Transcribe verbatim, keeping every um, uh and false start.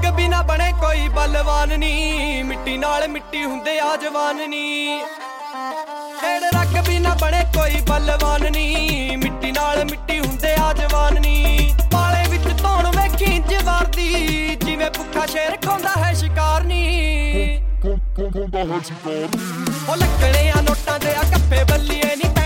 ਬਿਨਾ ਬਣੇ ਕੋਈ ਬਲਵਾਨ ਨੀ, ਮਿੱਟੀ ਨਾਲ ਮਿੱਟੀ ਹੁੰਦੇ ਆ ਜਵਾਨ ਨੀ। ਖੇਡ ਰੱਖ ਬਿਨਾ ਬਣੇ ਕੋਈ ਬਲਵਾਨ ਨੀ, ਮਿੱਟੀ ਨਾਲ ਮਿੱਟੀ ਹੁੰਦੇ ਆ ਜਵਾਨ ਨੀ। ਪਾਲੇ ਵਿੱਚ ਧੌਣ ਵੇਖੀ ਜਵਾਰਦੀ, ਜਿਵੇਂ ਭੁੱਖਾ ਸ਼ੇਰ ਖਾਂਦਾ ਹੈ ਸ਼ਿਕਾਰ ਨੀ। ਉਹ ਲੱਗਣੇ ਆ ਨੋਟਾਂ ਦੇ ਆ ਕੱਪੇ ਬੱਲੀਏ ਨੀ,